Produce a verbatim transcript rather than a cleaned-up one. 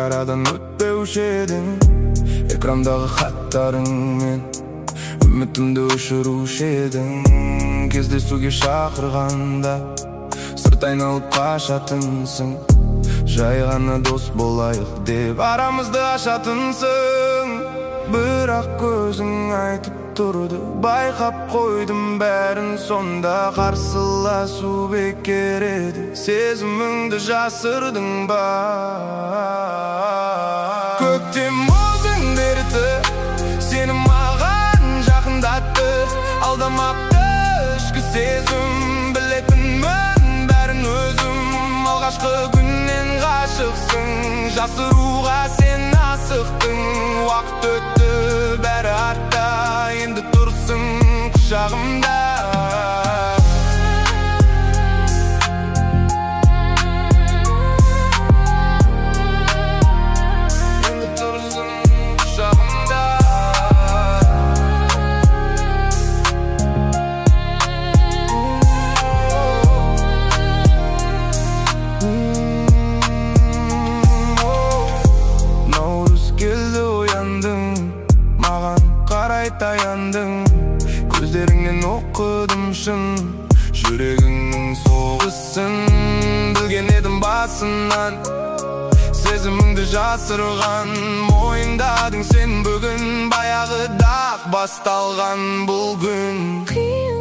шекарадан өтпеуші едің. Экрандағы хаттарыңмен үмітімді өшіруші едің. Кездесуге шақырғанда сырт айналып қашатынсың. Жай ғана дос болайық деп арамызды ашатынсың. Бірақ көзің айтып тұрды, байқап қойдым бәрін. Сонда қарсыласу бекер еді, сезіміңді жасырдың ба? Көктем өзің дерті, сені маған жақындатты. Алдамапты ішкі сезім, білетінмін бәрін өзім. Алғашқы күннен ғашықсың, жасыруға сен асықтың. Уақыт өтті, бәрі артта, енді тұрсың құшағымда. Енді тұрсың құшағымда. Наурыз келді, ояндың, маған қарай таяндың. Көздеріңнен оқыдым шын, жүрегіңнің соғысын. Білген едім басынан, сезіміңді жасырған. Мойындадың сен бүгін, баяғыда басталған бұл күн.